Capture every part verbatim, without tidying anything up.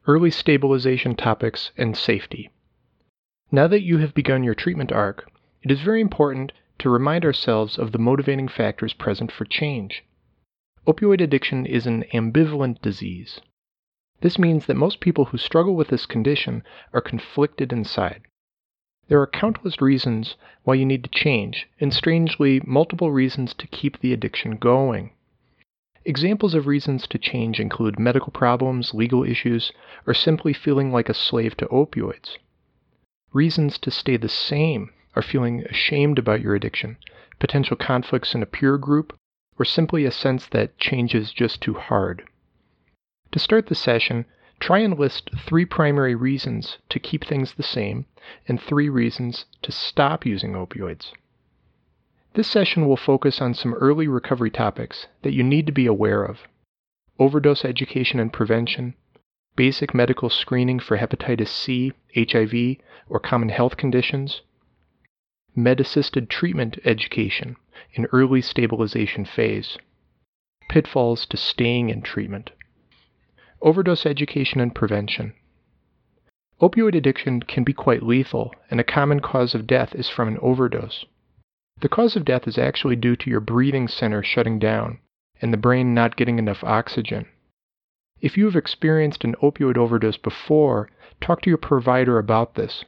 early stabilization topics, and safety. Now that you have begun your treatment arc, it is very important to remind ourselves of the motivating factors present for change. Opioid addiction is an ambivalent disease. This means that most people who struggle with this condition are conflicted inside. There are countless reasons why you need to change, and strangely, multiple reasons to keep the addiction going. Examples of reasons to change include medical problems, legal issues, or simply feeling like a slave to opioids. Reasons to stay the same are feeling ashamed about your addiction, potential conflicts in a peer group, or simply a sense that change is just too hard. To start the session, try and list three primary reasons to keep things the same and three reasons to stop using opioids. This session will focus on some early recovery topics that you need to be aware of: overdose education and prevention, basic medical screening for hepatitis C, H I V, or common health conditions, med-assisted treatment education in early stabilization phase, pitfalls to staying in treatment. Overdose education and prevention. Opioid addiction can be quite lethal, and a common cause of death is from an overdose. The cause of death is actually due to your breathing center shutting down and the brain not getting enough oxygen. If you have experienced an opioid overdose before, talk to your provider about this.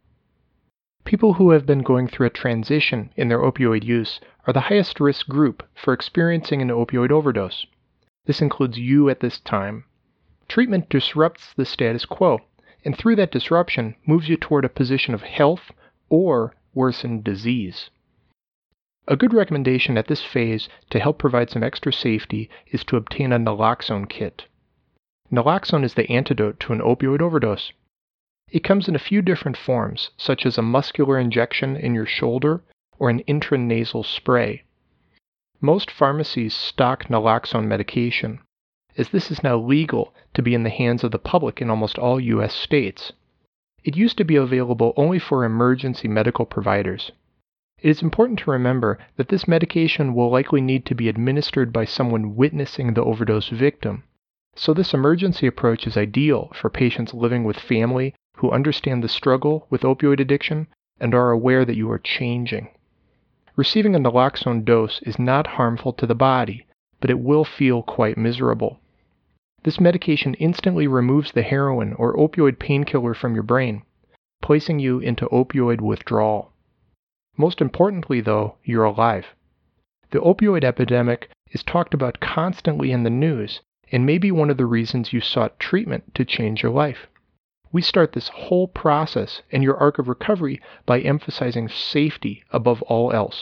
People who have been going through a transition in their opioid use are the highest risk group for experiencing an opioid overdose. This includes you at this time. Treatment disrupts the status quo, and through that disruption moves you toward a position of health or worsened disease. A good recommendation at this phase to help provide some extra safety is to obtain a naloxone kit. Naloxone is the antidote to an opioid overdose. It comes in a few different forms, such as a muscular injection in your shoulder or an intranasal spray. Most pharmacies stock naloxone medication, as this is now legal to be in the hands of the public in almost all U S states. It used to be available only for emergency medical providers. It is important to remember that this medication will likely need to be administered by someone witnessing the overdose victim, so this emergency approach is ideal for patients living with family who understand the struggle with opioid addiction and are aware that you are changing. Receiving a naloxone dose is not harmful to the body, but it will feel quite miserable. This medication instantly removes the heroin or opioid painkiller from your brain, placing you into opioid withdrawal. Most importantly, though, you're alive. The opioid epidemic is talked about constantly in the news and may be one of the reasons you sought treatment to change your life. We start this whole process and your arc of recovery by emphasizing safety above all else.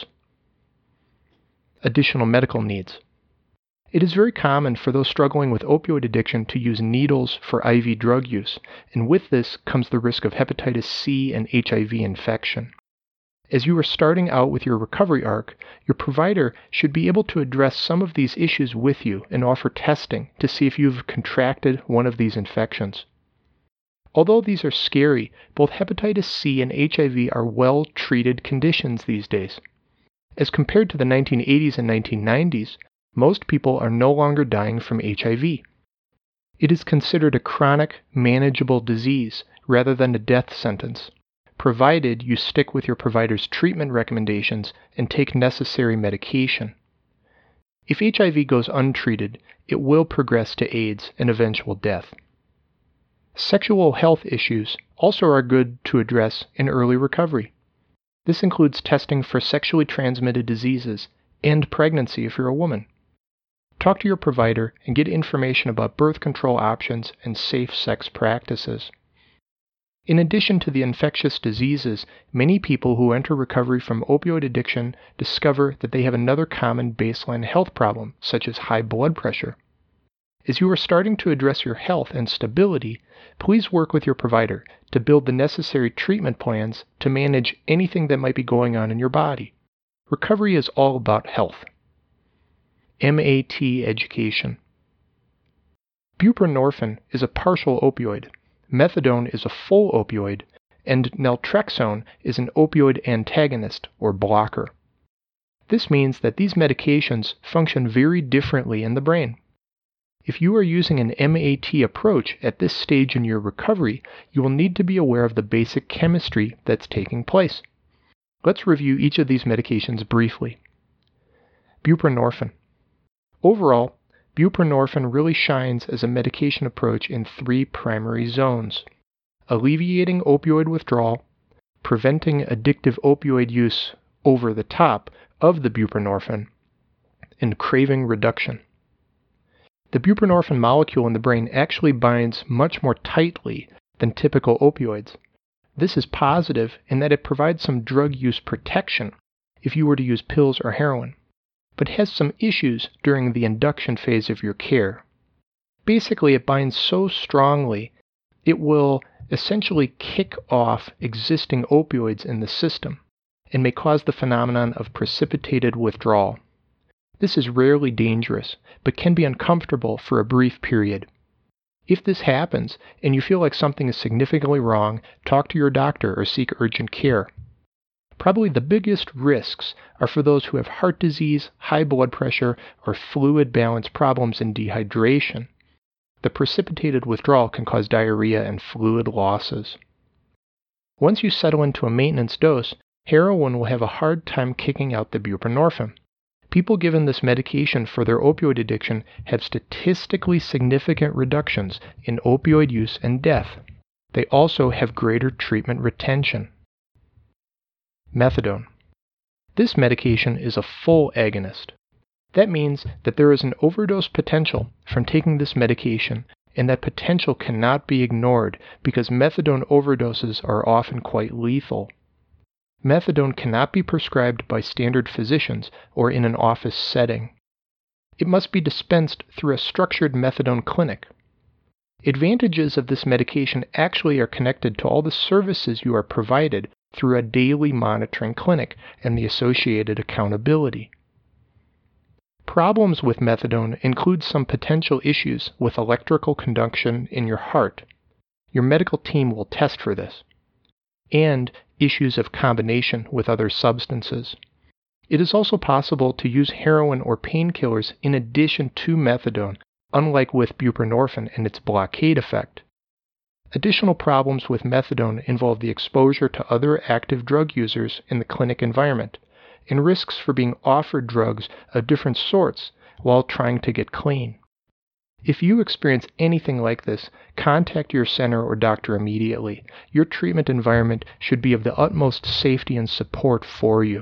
Additional medical needs. It is very common for those struggling with opioid addiction to use needles for I V drug use, and with this comes the risk of hepatitis C and H I V infection. As you are starting out with your recovery arc, your provider should be able to address some of these issues with you and offer testing to see if you've contracted one of these infections. Although these are scary, both hepatitis C and H I V are well-treated conditions these days. As compared to the nineteen eighties and nineteen nineties, most people are no longer dying from H I V. It is considered a chronic, manageable disease rather than a death sentence, provided you stick with your provider's treatment recommendations and take necessary medication. If H I V goes untreated, it will progress to AIDS and eventual death. Sexual health issues also are good to address in early recovery. This includes testing for sexually transmitted diseases and pregnancy if you're a woman. Talk to your provider and get information about birth control options and safe sex practices. In addition to the infectious diseases, many people who enter recovery from opioid addiction discover that they have another common baseline health problem, such as high blood pressure. As you are starting to address your health and stability, please work with your provider to build the necessary treatment plans to manage anything that might be going on in your body. Recovery is all about health. M A T education. Buprenorphine is a partial opioid, methadone is a full opioid, and naltrexone is an opioid antagonist or blocker. This means that these medications function very differently in the brain. If you are using an M A T approach at this stage in your recovery, you will need to be aware of the basic chemistry that's taking place. Let's review each of these medications briefly. Buprenorphine. Overall, buprenorphine really shines as a medication approach in three primary zones: alleviating opioid withdrawal, preventing addictive opioid use over the top of the buprenorphine, and craving reduction. The buprenorphine molecule in the brain actually binds much more tightly than typical opioids. This is positive in that it provides some drug use protection if you were to use pills or heroin, but has some issues during the induction phase of your care. Basically, it binds so strongly it will essentially kick off existing opioids in the system and may cause the phenomenon of precipitated withdrawal. This is rarely dangerous, but can be uncomfortable for a brief period. If this happens and you feel like something is significantly wrong, talk to your doctor or seek urgent care. Probably the biggest risks are for those who have heart disease, high blood pressure, or fluid balance problems and dehydration. The precipitated withdrawal can cause diarrhea and fluid losses. Once you settle into a maintenance dose, heroin will have a hard time kicking out the buprenorphine. People given this medication for their opioid addiction have statistically significant reductions in opioid use and death. They also have greater treatment retention. Methadone. This medication is a full agonist. That means that there is an overdose potential from taking this medication, and that potential cannot be ignored because methadone overdoses are often quite lethal. Methadone cannot be prescribed by standard physicians or in an office setting. It must be dispensed through a structured methadone clinic. Advantages of this medication actually are connected to all the services you are provided through a daily monitoring clinic and the associated accountability. Problems with methadone include some potential issues with electrical conduction in your heart. Your medical team will test for this. And issues of combination with other substances. It is also possible to use heroin or painkillers in addition to methadone, unlike with buprenorphine and its blockade effect. Additional problems with methadone involve the exposure to other active drug users in the clinic environment, and risks for being offered drugs of different sorts while trying to get clean. If you experience anything like this, contact your center or doctor immediately. Your treatment environment should be of the utmost safety and support for you.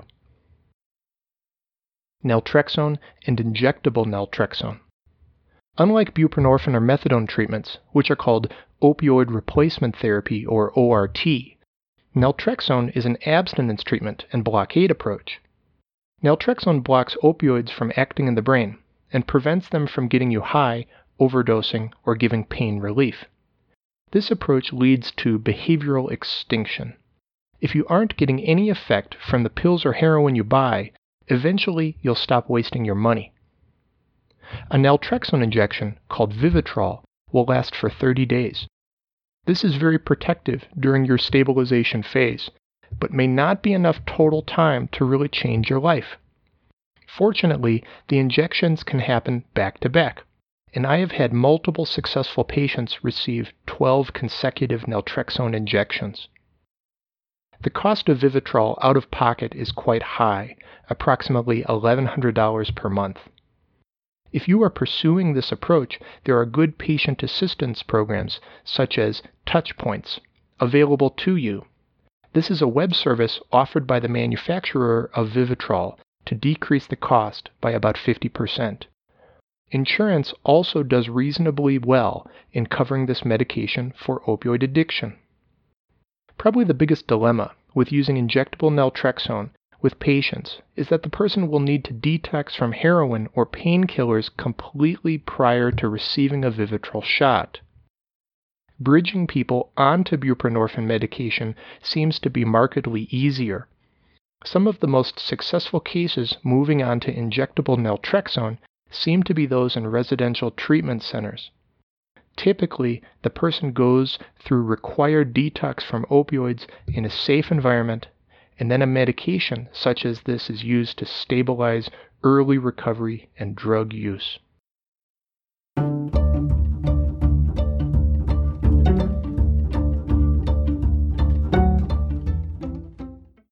Naltrexone and injectable naltrexone. Unlike buprenorphine or methadone treatments, which are called opioid replacement therapy or O R T, naltrexone is an abstinence treatment and blockade approach. Naltrexone blocks opioids from acting in the brain and prevents them from getting you high, overdosing, or giving pain relief. This approach leads to behavioral extinction. If you aren't getting any effect from the pills or heroin you buy, eventually you'll stop wasting your money. A naltrexone injection, called Vivitrol, will last for thirty days. This is very protective during your stabilization phase, but may not be enough total time to really change your life. Fortunately, the injections can happen back to back, and I have had multiple successful patients receive twelve consecutive naltrexone injections. The cost of Vivitrol out of pocket is quite high, approximately eleven hundred dollars per month. If you are pursuing this approach, there are good patient assistance programs, such as Touchpoints, available to you. This is a web service offered by the manufacturer of Vivitrol to decrease the cost by about fifty percent. Insurance also does reasonably well in covering this medication for opioid addiction. Probably the biggest dilemma with using injectable naltrexone with patients is that the person will need to detox from heroin or painkillers completely prior to receiving a Vivitrol shot. Bridging people onto buprenorphine medication seems to be markedly easier. Some of the most successful cases moving on to injectable naltrexone seem to be those in residential treatment centers. Typically, the person goes through required detox from opioids in a safe environment, and then a medication such as this is used to stabilize early recovery and drug use.